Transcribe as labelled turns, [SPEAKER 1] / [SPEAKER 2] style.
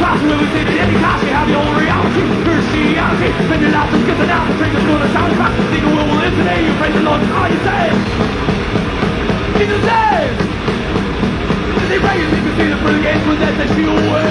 [SPEAKER 1] class, whoever said in any class, you have your own reality, Christianity. Spend your life just getting out, the drinkers gonna sound back. Think the world will live today, you praise the Lord, all you say. Jesus says, they pray you think you see the brilliant games, but that they steal away.